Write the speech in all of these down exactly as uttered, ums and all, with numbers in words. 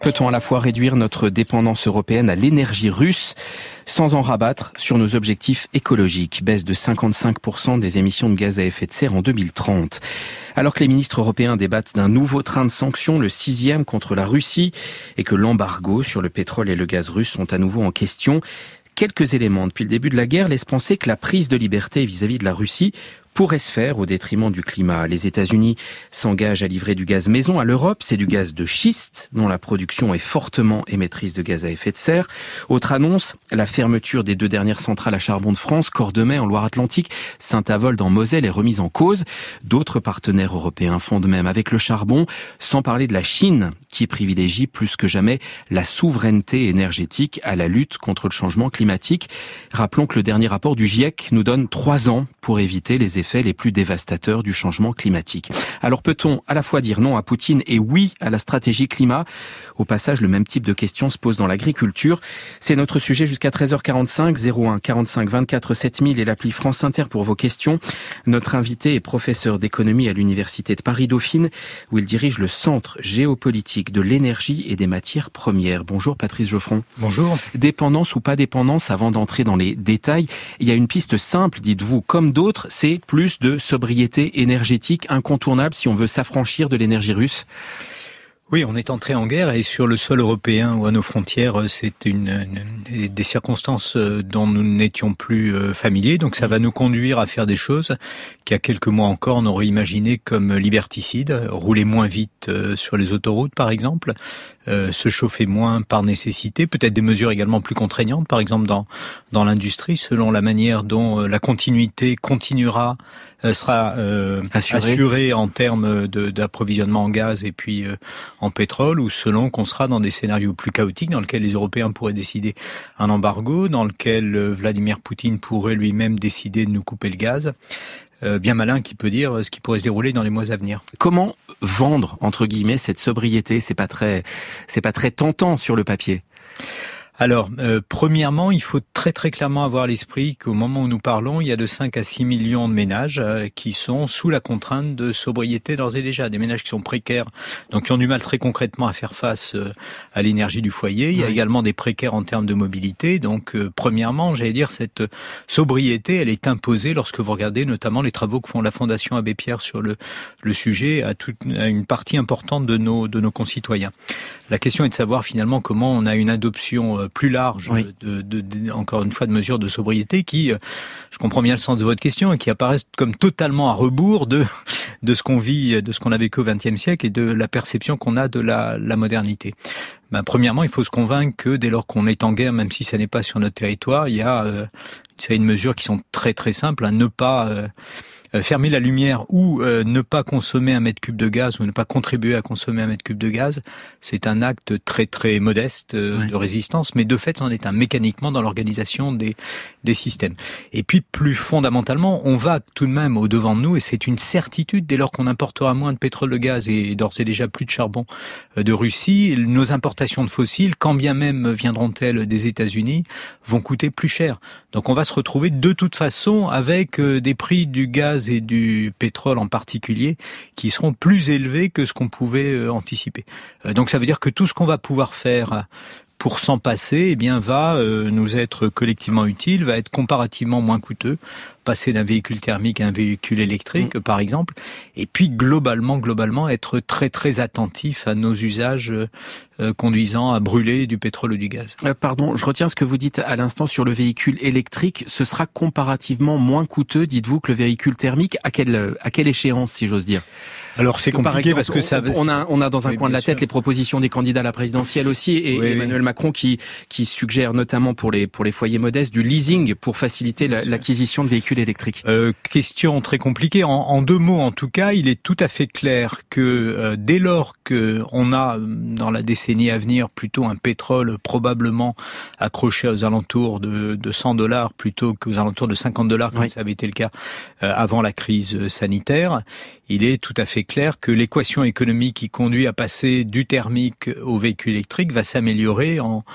Peut-on à la fois réduire notre dépendance européenne à l'énergie russe sans en rabattre sur nos objectifs écologiques? Baisse de cinquante-cinq pour cent des émissions de gaz à effet de serre en deux mille trente. Alors que les ministres européens débattent d'un nouveau train de sanctions, le sixième contre la Russie, et que l'embargo sur le pétrole et le gaz russe sont à nouveau en question, quelques éléments depuis le début de la guerre laissent penser que la prise de liberté vis-à-vis de la Russie pourrait se faire au détriment du climat. Les États-Unis s'engagent à livrer du gaz maison à l'Europe. C'est du gaz de schiste, dont la production est fortement émettrice de gaz à effet de serre. Autre annonce, la fermeture des deux dernières centrales à charbon de France, Cordemais en Loire-Atlantique, Saint-Avold en Moselle, est remise en cause. D'autres partenaires européens font de même avec le charbon, sans parler de la Chine, qui privilégie plus que jamais la souveraineté énergétique à la lutte contre le changement climatique. Rappelons que le dernier rapport du GIEC nous donne trois ans pour éviter les effets les plus dévastateurs du changement climatique. Alors peut-on à la fois dire non à Poutine et oui à la stratégie climat? Au passage, le même type de question se pose dans l'agriculture. C'est notre sujet jusqu'à treize heures quarante-cinq, zéro un quarante-cinq vingt-quatre sept mille et l'appli France Inter pour vos questions. Notre invité est professeur d'économie à l'Université de Paris-Dauphine, où il dirige le Centre géopolitique de l'énergie et des matières premières. Bonjour Patrice Geoffron. Bonjour. Dépendance ou pas dépendance, avant d'entrer dans les détails, il y a une piste simple, dites-vous, comme d'autres, c'est plus de sobriété énergétique incontournable si on veut s'affranchir de l'énergie russe. Oui, on est entré en guerre et sur le sol européen ou à nos frontières, c'est une, une des circonstances dont nous n'étions plus familiers. Donc ça va nous conduire à faire des choses qu'il y a quelques mois encore on aurait imaginé comme liberticides, rouler moins vite sur les autoroutes par exemple, euh, se chauffer moins par nécessité, peut-être des mesures également plus contraignantes, par exemple dans dans l'industrie, selon la manière dont la continuité continuera sera euh, assurée. assurée en termes de, d'approvisionnement en gaz et puis euh, en pétrole, ou selon qu'on sera dans des scénarios plus chaotiques dans lesquels les Européens pourraient décider un embargo, dans lequel euh, Vladimir Poutine pourrait lui-même décider de nous couper le gaz. Euh, bien malin qui peut dire ce qui pourrait se dérouler dans les mois à venir. Comment vendre, entre guillemets, cette sobriété? C'est pas très, c'est pas très tentant sur le papier. Alors, euh, premièrement, il faut très très clairement avoir à l'esprit qu'au moment où nous parlons, il y a de cinq à six millions de ménages euh, qui sont sous la contrainte de sobriété d'ores et déjà. Des ménages qui sont précaires, donc qui ont du mal très concrètement à faire face euh, à l'énergie du foyer. Il y a oui. également des précaires en termes de mobilité. Donc, euh, premièrement, j'allais dire, cette sobriété, elle est imposée lorsque vous regardez notamment les travaux que font la Fondation Abbé Pierre sur le, le sujet à, toute, à une partie importante de nos, de nos concitoyens. La question est de savoir finalement comment on a une adoption euh, plus large, oui. de, de, de, encore une fois, de mesures de sobriété qui, je comprends bien le sens de votre question, et qui apparaissent comme totalement à rebours de de ce qu'on vit, de ce qu'on a vécu au vingtième siècle et de la perception qu'on a de la, la modernité. Ben, premièrement, il faut se convaincre que dès lors qu'on est en guerre, même si ça n'est pas sur notre territoire, il y a euh, une mesure qui sont très très simples, à ne pas euh, fermer la lumière ou euh, ne pas consommer un mètre cube de gaz ou ne pas contribuer à consommer un mètre cube de gaz. C'est un acte très très modeste euh, ouais. de résistance, mais de fait, c'en est un mécaniquement dans l'organisation des des systèmes. Et puis plus fondamentalement, on va tout de même au devant de nous, et c'est une certitude dès lors qu'on importera moins de pétrole, de gaz et d'ores et déjà plus de charbon euh, de Russie, nos importations de fossiles, quand bien même viendront-elles des États-Unis, vont coûter plus cher. Donc on va se retrouver de toute façon avec euh, des prix du gaz et du pétrole en particulier qui seront plus élevés que ce qu'on pouvait euh, anticiper. Euh, donc ça veut dire que tout ce qu'on va pouvoir faire pour s'en passer, eh bien, va euh, nous être collectivement utile, va être comparativement moins coûteux. Passer d'un véhicule thermique à un véhicule électrique, mmh. par exemple, et puis globalement, globalement, être très très attentif à nos usages euh, conduisant à brûler du pétrole ou du gaz. Euh, pardon, je retiens ce que vous dites à l'instant sur le véhicule électrique. Ce sera comparativement moins coûteux, dites-vous, que le véhicule thermique. À quelle à quelle échéance, si j'ose dire? Alors c'est compliqué exemple, parce que ça, on a on a dans un oui, coin de la tête sûr. les propositions des candidats à la présidentielle aussi, et oui, Emmanuel oui. Macron qui qui suggère notamment pour les pour les foyers modestes du leasing pour faciliter la, l'acquisition de véhicules électriques. Euh, question très compliquée. En, en deux mots, en tout cas, il est tout à fait clair que euh, dès lors que on a dans la décennie à venir plutôt un pétrole probablement accroché aux alentours de, de cent dollars plutôt qu'aux alentours de cinquante dollars comme oui. ça avait été le cas euh, avant la crise sanitaire, il est tout à fait clair que l'équation économique qui conduit à passer du thermique au véhicule électrique va s'améliorer en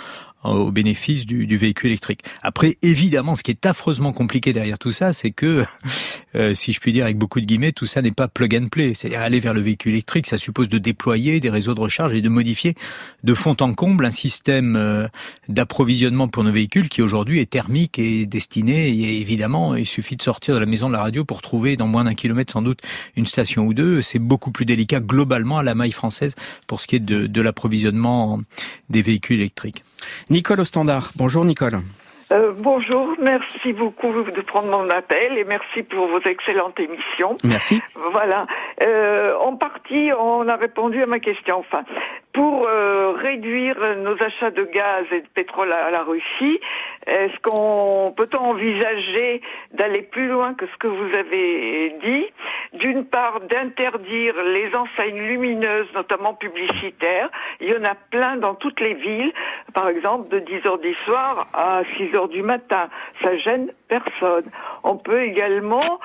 au bénéfice du, du véhicule électrique. Après, évidemment, ce qui est affreusement compliqué derrière tout ça, c'est que, euh, si je puis dire avec beaucoup de guillemets, tout ça n'est pas plug and play. C'est-à-dire aller vers le véhicule électrique, ça suppose de déployer des réseaux de recharge et de modifier de fond en comble un système euh, d'approvisionnement pour nos véhicules qui aujourd'hui est thermique et destiné. Et évidemment, il suffit de sortir de la maison de la radio pour trouver dans moins d'un kilomètre sans doute une station ou deux. C'est beaucoup plus délicat globalement à la maille française pour ce qui est de, de l'approvisionnement des véhicules électriques. Nicole au standard. Bonjour Nicole. Euh, bonjour, merci beaucoup de prendre mon appel et merci pour vos excellentes émissions. Merci. Voilà. Euh, en partie, on a répondu à ma question. Enfin, pour euh, réduire nos achats de gaz et de pétrole à la Russie, est-ce qu'on peut-on envisager d'aller plus loin que ce que vous avez dit? D'une part, d'interdire les enseignes lumineuses, notamment publicitaires. Il y en a plein dans toutes les villes, par exemple de dix heures du soir à six heures du matin. Ça gêne personne. On peut également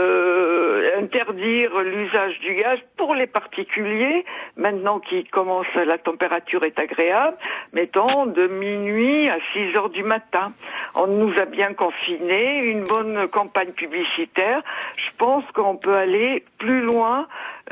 euh, interdire l'usage du gaz pour les particuliers, maintenant qui commence, la température est agréable, mettons de minuit à six heures du matin. On nous a bien confinés, une bonne campagne publicitaire. Je pense qu'on peut aller plus loin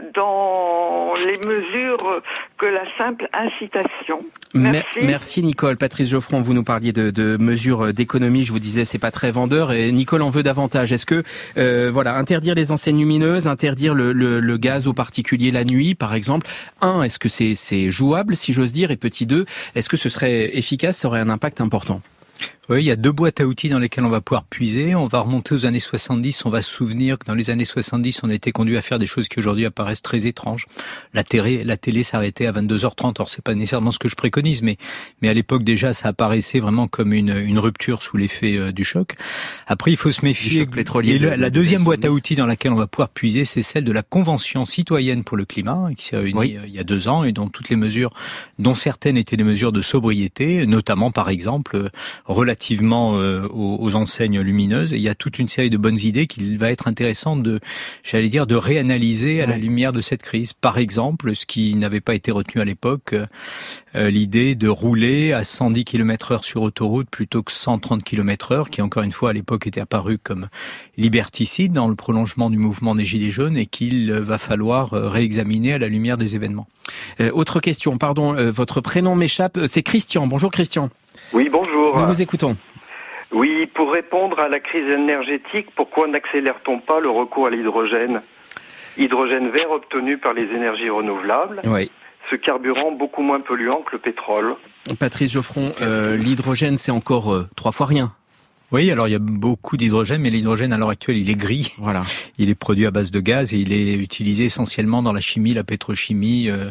dans les mesures que la simple incitation. Merci. Merci Nicole. Patrice Geoffron, vous nous parliez de, de mesures d'économie. Je vous disais, c'est pas très vendeur. Et Nicole en veut davantage. Est-ce que, euh, voilà, interdire les enseignes lumineuses, interdire le, le, le gaz aux particuliers la nuit, par exemple. Un, est-ce que c'est, c'est jouable, si j'ose dire? Et petit deux, est-ce que ce serait efficace? Ça aurait un impact important? Oui, il y a deux boîtes à outils dans lesquelles on va pouvoir puiser. On va remonter aux années soixante-dix. On va se souvenir que dans les années soixante-dix, on a été conduit à faire des choses qui aujourd'hui apparaissent très étranges. La télé, la télé s'arrêtait à vingt-deux heures trente. Or, c'est pas nécessairement ce que je préconise, mais, mais à l'époque déjà, ça apparaissait vraiment comme une, une rupture sous l'effet euh, du choc. Après, il faut se méfier. Pétrolier Et le, de, la de deuxième boîte à soixante-dix. outils dans laquelle on va pouvoir puiser, c'est celle de la Convention citoyenne pour le climat, qui s'est réunie oui. euh, il y a deux ans et dont toutes les mesures, dont certaines étaient des mesures de sobriété, notamment par exemple euh, relativement euh, Aux, aux enseignes lumineuses. Et il y a toute une série de bonnes idées qu'il va être intéressant de, j'allais dire, de réanalyser à ouais. la lumière de cette crise. Par exemple, ce qui n'avait pas été retenu à l'époque, euh, l'idée de rouler à cent dix kilomètres heure sur autoroute plutôt que cent trente kilomètres heure, qui encore une fois à l'époque était apparu comme liberticide dans le prolongement du mouvement des Gilets jaunes et qu'il va falloir réexaminer à la lumière des événements. Euh, autre question, pardon, euh, votre prénom m'échappe, c'est Christian. Bonjour Christian. Oui, bonjour. Nous vous écoutons. Oui, pour répondre à la crise énergétique, pourquoi n'accélère-t-on pas le recours à l'hydrogène? Hydrogène vert obtenu par les énergies renouvelables. Oui. Ce carburant beaucoup moins polluant que le pétrole. Patrice Geoffron, euh, l'hydrogène c'est encore euh, trois fois rien. Oui, alors il y a beaucoup d'hydrogène, mais l'hydrogène à l'heure actuelle, il est gris. Voilà. Il est produit à base de gaz et il est utilisé essentiellement dans la chimie, la pétrochimie. Euh,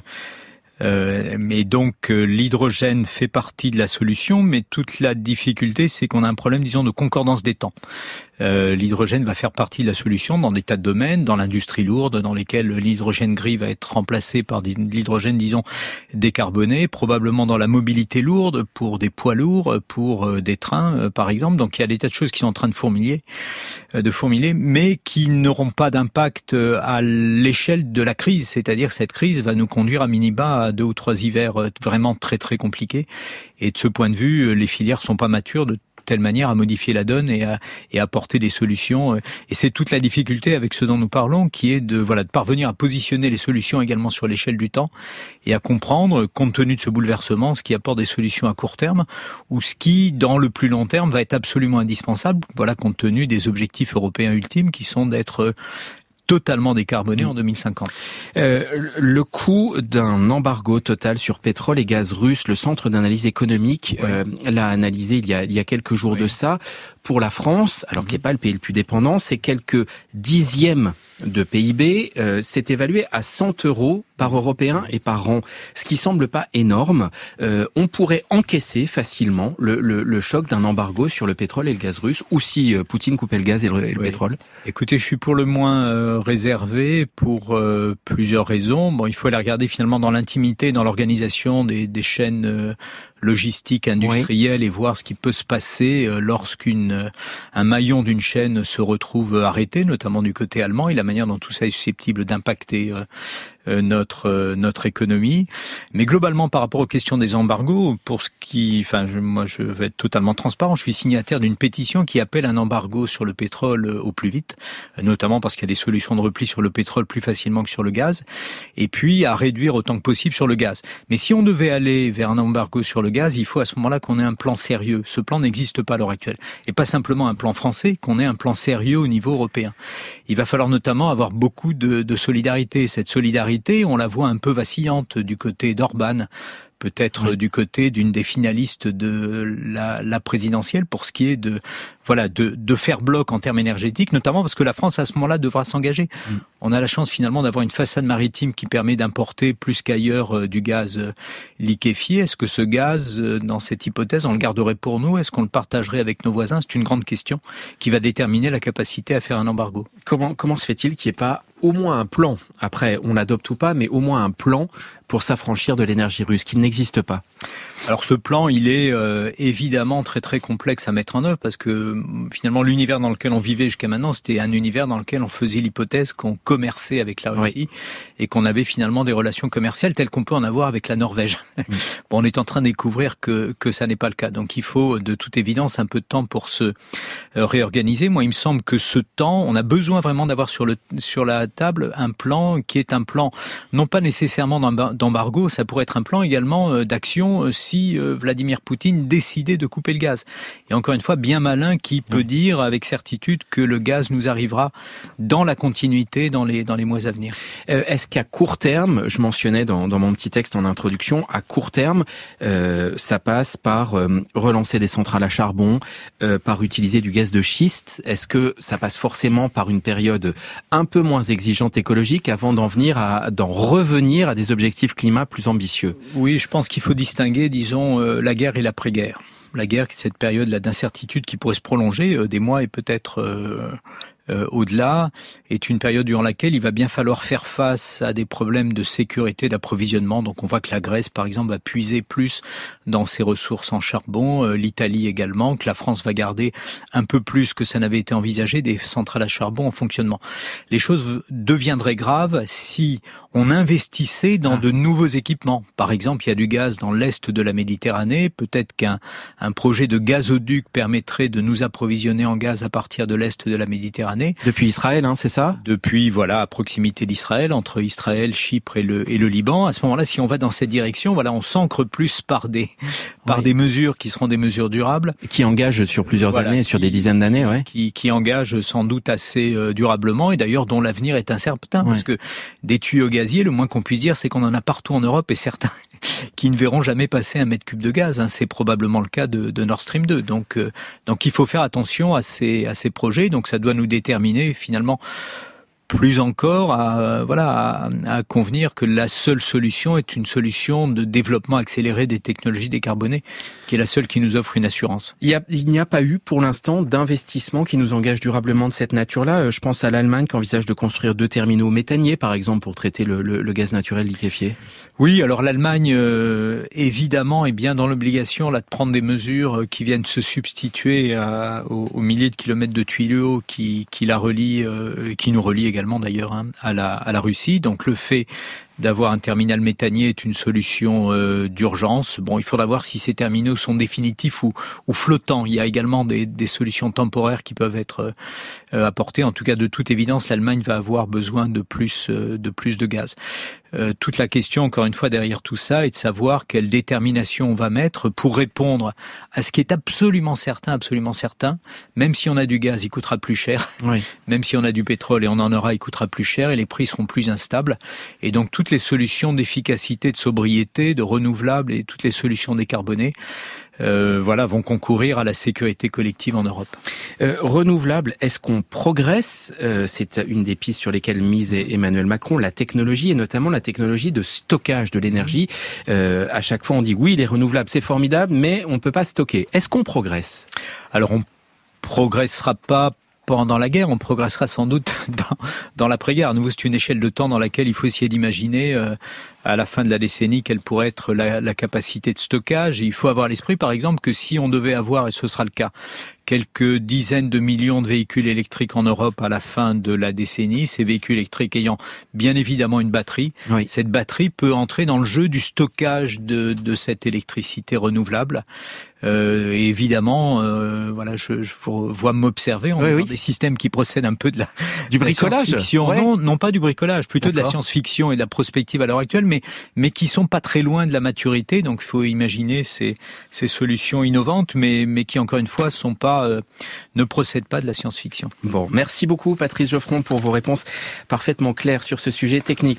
Euh, mais donc euh, l'hydrogène fait partie de la solution, mais toute la difficulté, c'est qu'on a un problème, disons, de concordance des temps. Euh, l'hydrogène va faire partie de la solution dans des tas de domaines, dans l'industrie lourde, dans lesquels l'hydrogène gris va être remplacé par de l'hydrogène, disons, décarboné, probablement dans la mobilité lourde, pour des poids lourds, pour euh, des trains, euh, par exemple. Donc il y a des tas de choses qui sont en train de fourmiller, euh, de fourmiller, mais qui n'auront pas d'impact euh, à l'échelle de la crise. C'est-à-dire que cette crise va nous conduire à minima à deux ou trois hivers euh, vraiment très très compliqués. Et de ce point de vue, euh, les filières sont pas matures de telle manière à modifier la donne et à, et à apporter des solutions. Et c'est toute la difficulté avec ce dont nous parlons, qui est de, voilà, de parvenir à positionner les solutions également sur l'échelle du temps et à comprendre, compte tenu de ce bouleversement, ce qui apporte des solutions à court terme ou ce qui, dans le plus long terme, va être absolument indispensable, voilà, compte tenu des objectifs européens ultimes qui sont d'être totalement décarboné en deux mille cinquante. Euh, le coût d'un embargo total sur pétrole et gaz russe, le Centre d'analyse économique ouais. euh, l'a analysé il y a, il y a quelques jours oui. de ça. Pour la France, alors mmh. qui n'est pas le pays le plus dépendant, c'est quelques dixièmes de P I B. Euh, c'est évalué à cent euros par Européen et par an, ce qui semble pas énorme. Euh, on pourrait encaisser facilement le, le, le choc d'un embargo sur le pétrole et le gaz russe, ou si euh, Poutine coupait le gaz et le, et le oui. pétrole. Écoutez, je suis pour le moins euh, réservé pour euh, plusieurs raisons. Bon, il faut aller regarder finalement dans l'intimité, dans l'organisation des, des chaînes euh, logistiques industrielles oui. et voir ce qui peut se passer euh, lorsqu'une euh, un maillon d'une chaîne se retrouve arrêté, notamment du côté allemand, et la manière dont tout ça est susceptible d'impacter euh, euh, notre euh, notre économie. Mais globalement, par rapport aux questions des embargos, pour ce qui, enfin, je, moi, je vais être totalement transparent. Je suis signataire d'une pétition qui appelle un embargo sur le pétrole au plus vite, notamment parce qu'il y a des solutions de repli sur le pétrole plus facilement que sur le gaz, et puis à réduire autant que possible sur le gaz. Mais si on devait aller vers un embargo sur le gaz, il faut à ce moment-là qu'on ait un plan sérieux. Ce plan n'existe pas à l'heure actuelle. Et pas simplement un plan français, qu'on ait un plan sérieux au niveau européen. Il va falloir notamment avoir beaucoup de, de solidarité. Cette solidarité, on la voit un peu vacillante du côté d'Orban, peut-être oui. du côté d'une des finalistes de la, la présidentielle pour ce qui est de voilà de, de faire bloc en termes énergétiques, notamment parce que la France à ce moment-là devra s'engager. Mm. On a la chance finalement d'avoir une façade maritime qui permet d'importer plus qu'ailleurs euh, du gaz euh, liquéfié. Est-ce que ce gaz, euh, dans cette hypothèse, on le garderait pour nous? Est-ce qu'on le partagerait avec nos voisins? C'est une grande question qui va déterminer la capacité à faire un embargo. Comment comment se fait-il qu'il n'y ait pas au moins un plan, après on l'adopte ou pas, mais au moins un plan pour s'affranchir de l'énergie russe, qui n'existe pas? Alors ce plan, il est euh, évidemment très très complexe à mettre en œuvre parce que finalement l'univers dans lequel on vivait jusqu'à maintenant, c'était un univers dans lequel on faisait l'hypothèse qu'on commerçait avec la Russie oui. et qu'on avait finalement des relations commerciales telles qu'on peut en avoir avec la Norvège. Mmh. Bon, on est en train de découvrir que que ça n'est pas le cas. Donc il faut de toute évidence un peu de temps pour se euh, réorganiser. Moi, il me semble que ce temps, on a besoin vraiment d'avoir sur le sur la table un plan qui est un plan non pas nécessairement d'embargo, ça pourrait être un plan également d'action si Vladimir Poutine décidait de couper le gaz. Et encore une fois, bien malin qui peut oui. dire avec certitude que le gaz nous arrivera dans la continuité dans les dans les mois à venir. Euh, est-ce qu'à court terme, je mentionnais dans, dans mon petit texte en introduction, à court terme, euh, ça passe par euh, relancer des centrales à charbon, euh, par utiliser du gaz de schiste? Est-ce que ça passe forcément par une période un peu moins exigeante écologique avant d'en venir à d'en revenir à des objectifs climat plus ambitieux? Oui, je pense qu'il faut distinguer, disons, euh, la guerre et l'après-guerre. La guerre, c'est cette période là d'incertitude qui pourrait se prolonger euh, des mois et peut-être euh, euh, au-delà, est une période durant laquelle il va bien falloir faire face à des problèmes de sécurité d'approvisionnement. Donc on voit que la Grèce, par exemple, va puiser plus dans ses ressources en charbon, euh, l'Italie également, que la France va garder un peu plus que ça n'avait été envisagé des centrales à charbon en fonctionnement. Les choses deviendraient graves si on investissait dans ah. de nouveaux équipements. Par exemple, il y a du gaz dans l'est de la Méditerranée, peut-être qu'un un projet de gazoduc permettrait de nous approvisionner en gaz à partir de l'est de la Méditerranée. Depuis Israël, hein, c'est ça? Depuis, voilà, à proximité d'Israël, entre Israël, Chypre et le, et le Liban. À ce moment-là, si on va dans cette direction, voilà, on s'ancre plus par des, par oui. des mesures qui seront des mesures durables. Qui engagent sur plusieurs voilà, années, sur qui, des dizaines d'années, ouais. Qui, qui engagent sans doute assez euh, durablement et d'ailleurs dont l'avenir est incertain ouais. parce que des tuyaux gaziers, le moins qu'on puisse dire, c'est qu'on en a partout en Europe et certains qui ne verront jamais passer un mètre cube de gaz. Hein. C'est probablement le cas de, de Nord Stream deux. Donc, euh, donc il faut faire attention à ces, à ces projets. Donc ça doit nous déterminer finalement plus encore à, voilà, à, à convenir que la seule solution est une solution de développement accéléré des technologies décarbonées, qui est la seule qui nous offre une assurance. Il, y a, il n'y a pas eu pour l'instant d'investissement qui nous engage durablement de cette nature-là. Je pense à l'Allemagne qui envisage de construire deux terminaux méthaniers, par exemple, pour traiter le, le, le gaz naturel liquéfié. Oui, alors l'Allemagne, euh, évidemment, est bien dans l'obligation là de prendre des mesures qui viennent se substituer à, aux, aux milliers de kilomètres de tuyaux qui, qui la relient, euh, qui nous relient également d'ailleurs hein, à la à la Russie. Donc le fait d'avoir un terminal méthanier est une solution euh, d'urgence. Bon, il faudra voir si ces terminaux sont définitifs ou, ou flottants. Il y a également des, des solutions temporaires qui peuvent être euh, apportées. En tout cas, de toute évidence, l'Allemagne va avoir besoin de plus euh, de plus de gaz. Euh, toute la question, encore une fois, derrière tout ça, est de savoir quelle détermination on va mettre pour répondre à ce qui est absolument certain, absolument certain. Même si on a du gaz, il coûtera plus cher. Oui. Même si on a du pétrole et on en aura, il coûtera plus cher et les prix seront plus instables. Et donc, toutes les solutions d'efficacité, de sobriété, de renouvelables et toutes les solutions décarbonées, Euh, voilà, vont concourir à la sécurité collective en Europe. Euh, renouvelable, est-ce qu'on progresse? euh, C'est une des pistes sur lesquelles mise Emmanuel Macron, la technologie et notamment la technologie de stockage de l'énergie. Euh, à chaque fois, on dit oui, les renouvelables, c'est formidable, mais on peut pas stocker. Est-ce qu'on progresse? Alors, on progressera pas pendant la guerre, on progressera sans doute dans, dans l'après-guerre. À nouveau, c'est une échelle de temps dans laquelle il faut essayer d'imaginer euh, à la fin de la décennie quelle pourrait être la, la capacité de stockage. Et il faut avoir à l'esprit, par exemple, que si on devait avoir, et ce sera le cas, quelques dizaines de millions de véhicules électriques en Europe à la fin de la décennie, ces véhicules électriques ayant bien évidemment une batterie. Oui. Cette batterie peut entrer dans le jeu du stockage de, de cette électricité renouvelable. Euh, et évidemment, euh, voilà, je, je vois m'observer. On oui, est oui. dans des systèmes qui procèdent un peu de la du bricolage. Science-fiction. Ouais. Non, non pas du bricolage, plutôt D'accord. de la science-fiction et de la prospective à l'heure actuelle, mais mais qui sont pas très loin de la maturité. Donc, il faut imaginer ces ces solutions innovantes, mais mais qui encore une fois sont pas euh, ne procèdent pas de la science-fiction. Bon, merci beaucoup, Patrice Geoffron, pour vos réponses parfaitement claires sur ce sujet technique.